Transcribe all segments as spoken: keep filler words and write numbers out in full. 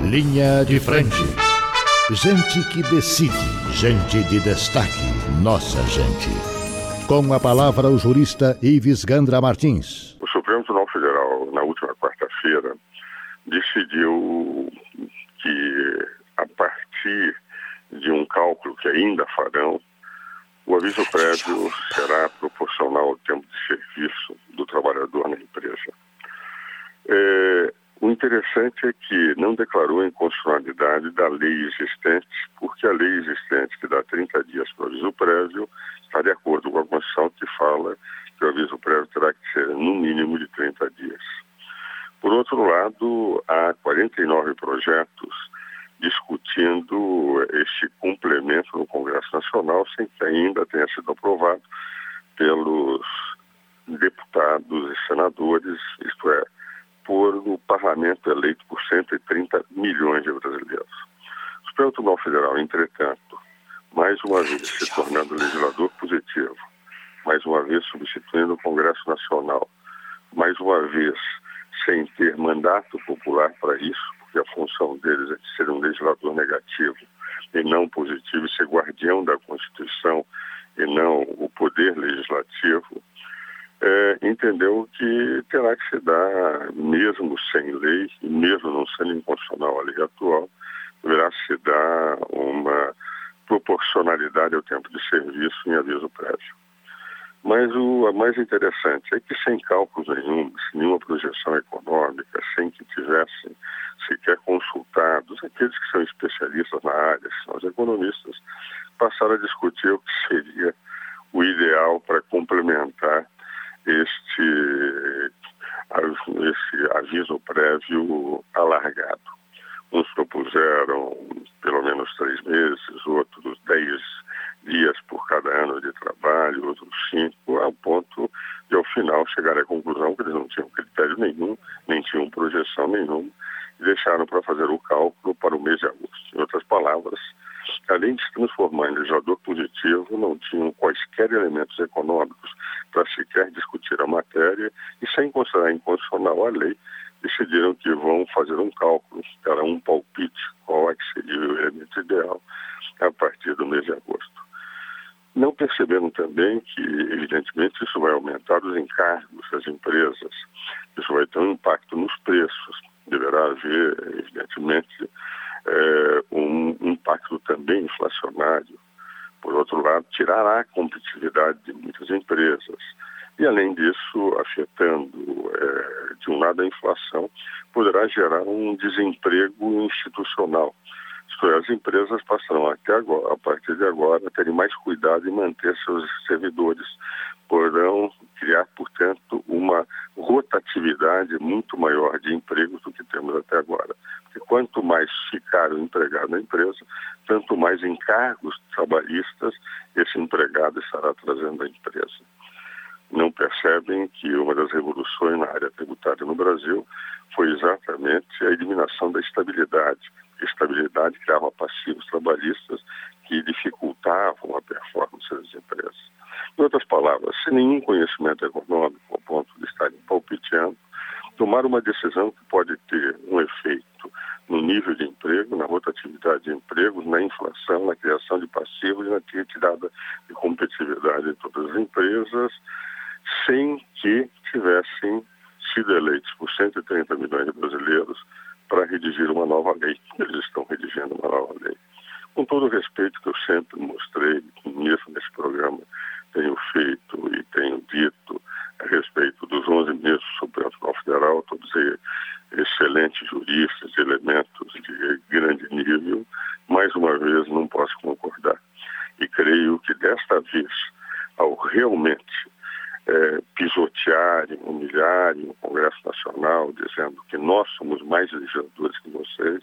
Linha de frente. Gente que decide, gente de destaque, nossa gente. Com a palavra o jurista Ives Gandra Martins. O Supremo Tribunal Federal, na última quarta-feira, decidiu que, a partir de um cálculo que ainda farão, o aviso prévio será proporcional ao tempo de serviço do trabalhador na empresa. É, o interessante é que não declarou a inconstitucionalidade da lei existente, porque a lei existente, que dá trinta dias para o aviso prévio, está de acordo com a Constituição, que fala que o aviso prévio terá que ser no mínimo de trinta dias. Por outro lado, há quarenta e nove projetos discutindo este complemento no Congresso Nacional, sem que ainda tenha sido aprovado pelos deputados e senadores, isto é, por o parlamento eleito por cento e trinta milhões de brasileiros. O Supremo Tribunal Federal, entretanto, mais uma vez se tornando legislador positivo, mais uma vez substituindo o Congresso Nacional, mais uma vez sem ter mandato popular para isso, porque a função deles é de ser um legislador negativo e não positivo, e ser guardião da Constituição e não o poder legislativo, é, entendeu que terá que se dar, mesmo sem lei, e mesmo não sendo inconstitucional a lei atual, deverá se dar uma proporcionalidade ao tempo de serviço em aviso prévio. Mas o a mais interessante é que, sem cálculos nenhum, sem nenhuma projeção econômica, sem que tivessem sequer consultados aqueles que são especialistas na área, que são os economistas, passaram a discutir o que seria o ideal para complementar este, este aviso prévio alargado. Uns propuseram pelo menos três meses, outros dez dias por cada ano de trabalho, outros cinco, ao ponto de, ao final, chegar à conclusão que eles não tinham critério nenhum, nem tinham projeção nenhuma, e deixaram para fazer o cálculo para o mês de agosto. Em outras palavras, além de se transformar em legislador positivo, não tinham quaisquer elementos econômicos para sequer discutir a matéria e, sem considerar inconstitucional a lei, decidiram que vão fazer um cálculo, era um palpite, qual é que seria o elemento ideal a partir do mês de agosto. Não perceberam também que, evidentemente, isso vai aumentar os encargos das empresas, isso vai ter um impacto nos preços, deverá haver, evidentemente, é, um impacto também inflacionário. Por outro lado, tirará a competitividade de muitas empresas. E, além disso, afetando, é, de um lado, a inflação, poderá gerar um desemprego institucional. Isto é, as empresas passarão até agora, a partir de agora, a terem mais cuidado em manter seus servidores. Poderão criar, portanto, uma rotatividade muito maior de empregos do que temos até agora. Porque quanto mais ficar o empregado na empresa, tanto mais encargos trabalhistas esse empregado estará trazendo à empresa. Não percebem que uma das revoluções na área tributária no Brasil foi exatamente a eliminação da estabilidade. A estabilidade criava passivos trabalhistas que dificultavam a performance das empresas. Em outras palavras, sem nenhum conhecimento econômico, ao ponto de estarem palpiteando, tomar uma decisão que pode ter um efeito no nível de emprego, na rotatividade de empregos, na inflação, na criação de passivos e na retirada de competitividade de todas as empresas, sem que tivessem sido eleitos por cento e trinta milhões de brasileiros para redigir uma nova lei. Eles estão redigindo uma nova lei. Com todo o respeito que eu sempre mostrei, mesmo nesse programa tenho feito e tenho dito a respeito dos onze ministros do Supremo Tribunal Federal, todos eles excelentes juristas, elementos de grande nível, mais uma vez não posso concordar. E creio que desta vez, ao realmente É, pisotearem, humilharem o Congresso Nacional, dizendo que nós somos mais legisladores que vocês,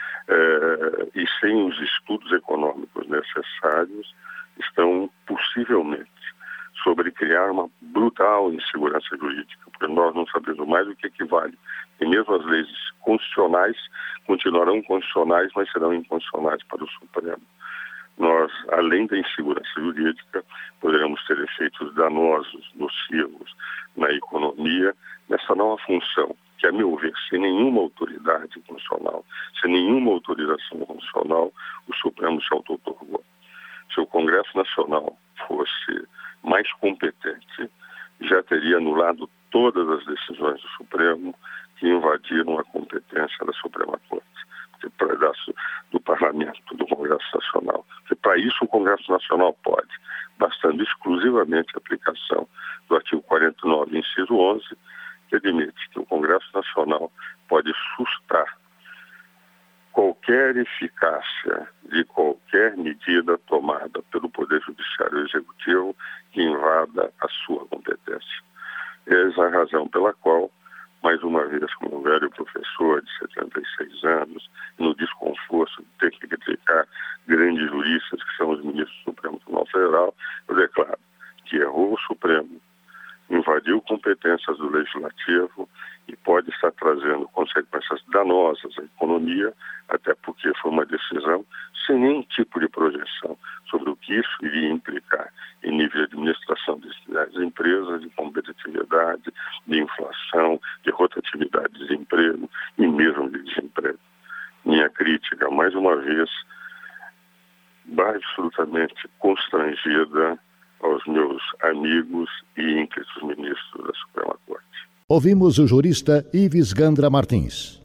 é, e sem os estudos econômicos necessários, estão possivelmente sobre criar uma brutal insegurança jurídica, porque nós não sabemos mais o que equivale. E mesmo as leis constitucionais continuarão constitucionais, mas serão inconstitucionais para o Supremo. Nós, além da insegurança jurídica, poderemos ter efeitos danosos, nocivos na economia, nessa nova função, que, a meu ver, sem nenhuma autoridade constitucional, sem nenhuma autorização constitucional, o Supremo se auto-otorgou. Se o Congresso Nacional fosse mais competente, já teria anulado todas as decisões do Supremo que invadiram a competência da Suprema Corte, que pedaço do Parlamento, do Congresso Nacional. Porque para isso o Congresso Nacional pode, bastando exclusivamente a aplicação do artigo quarenta e nove, inciso onze, que admite que o Congresso Nacional pode sustar qualquer eficácia de qualquer medida tomada pelo Poder Judiciário Executivo que invada a sua competência. Essa é a razão pela qual, mais uma vez, como um velho professor de setenta e seis anos, no desconforto de ter que criticar grandes juristas que são os ministros do Supremo Tribunal Federal, eu declaro que errou o Supremo, invadiu competências do Legislativo e pode estar trazendo consequências danosas à economia, até porque foi uma decisão sem nenhum tipo de projeção sobre o que isso iria implicar em nível de administração das empresas, de competitividade, de inflação, de rotatividade de desemprego e mesmo de desemprego. Minha crítica, mais uma vez, absolutamente constrangida aos meus amigos e ínclitos ministros da Suprema Corte. Ouvimos o jurista Ives Gandra Martins.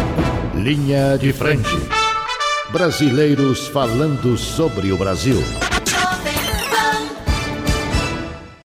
Linha de frente. Brasileiros falando sobre o Brasil.